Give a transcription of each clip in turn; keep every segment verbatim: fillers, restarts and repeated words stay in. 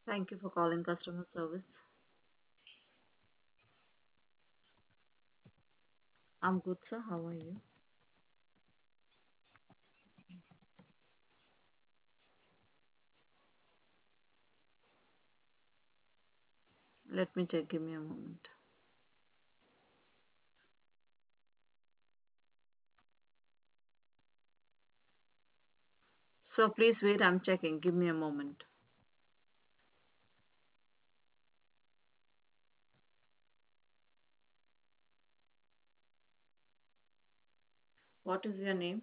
Thank you for calling customer service. I'm good, sir. How are you? Let me check. Give me a moment. So please wait. I'm checking. Give me a moment. What is your name?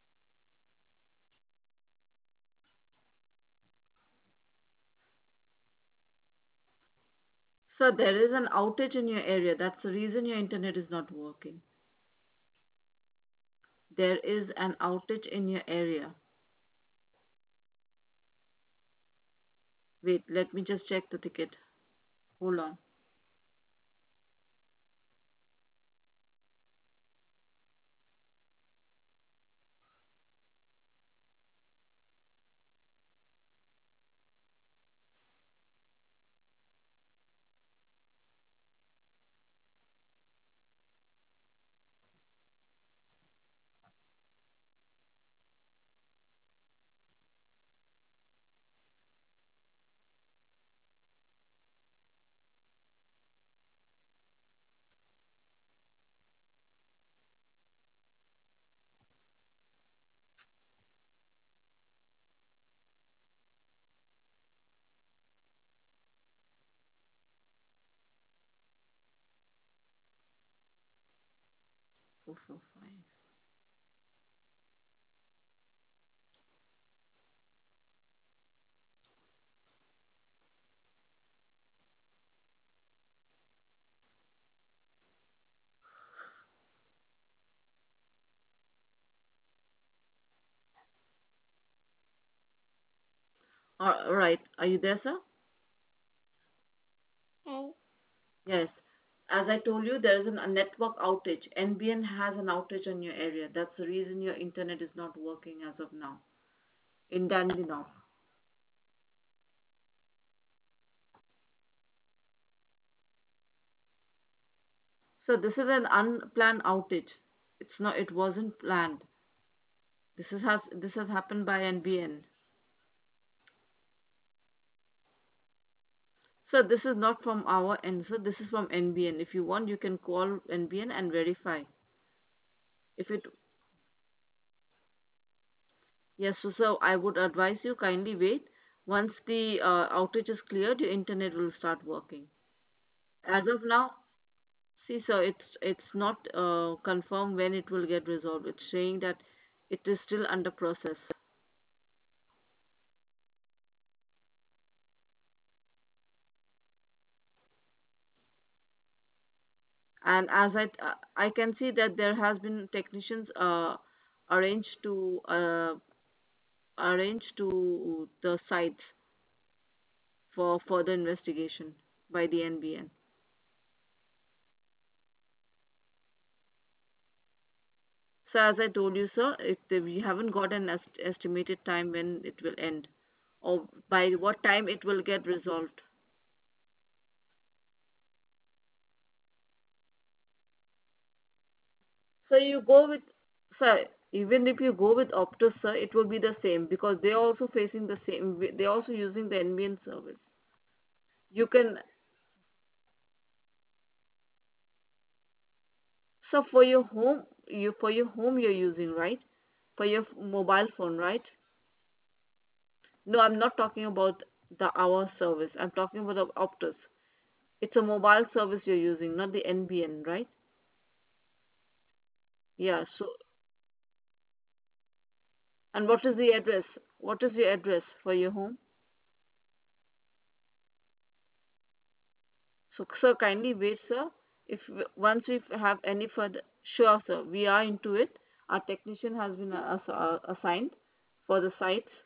So there is an outage in your area. That's the reason your internet is not working. There is an outage in your area. Wait, let me just check the ticket. Hold on. Four four five. All right. Are you there, sir? Yes. As I told you, there is an, a network outage. N B N has an outage on your area. That's the reason your internet is not working as of now in Dandenong. So this is an unplanned outage. It's not. It wasn't planned. This is has this has happened by N B N. So this is not from our end. So this is from N B N. If you want, you can call N B N and verify. If it Yes, so, so I would advise you kindly wait. Once the uh, outage is cleared, your internet will start working. As of now, see, so it's it's not uh, confirmed when it will get resolved. It's saying that it is still under process. And as I uh, I can see that there has been technicians uh, arranged to uh, arranged to the sites for further investigation by the N B N. So as I told you, sir, it, we haven't got an est- estimated time when it will end, or by what time it will get resolved. So you go with, sir, even if you go with Optus, sir, it will be the same because they're also facing the same. They're also using the N B N service. You can, so for your home, you for your home you're using, right? For your f- mobile phone, right? No, I'm not talking about the hour service. I'm talking about the Optus. It's a mobile service you're using, not the N B N, right? Yeah. So, and what is the address? What is your address for your home? So, sir, kindly wait, sir. If w- once we f- have any further, sure, sir, we are into it. Our technician has been uh, ass- uh, assigned for the sites.